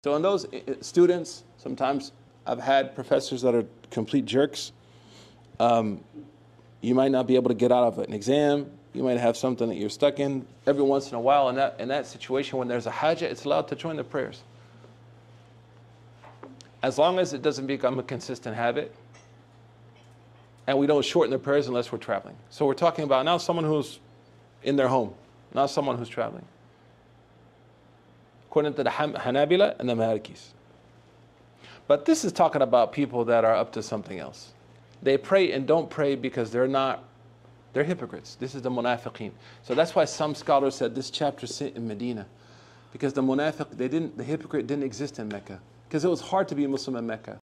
So in those students, sometimes I've had professors that are complete jerks. You might not be able to get out of an exam. You might have something that you're stuck in. Every once in a while, in that situation, when there's a hajjah, it's allowed to join the prayers. As long as it doesn't become a consistent habit, and we don't shorten the prayers unless we're traveling. So we're talking about now someone who's in their home, not someone who's traveling. According to the Hanabila and the Malikis. But this is talking about people that are up to something else. They pray and don't pray because they're hypocrites. This is the munafiqeen. So that's why some scholars said this chapter sit in Medina. Because the hypocrite didn't exist in Mecca. Because it was hard to be a Muslim in Mecca.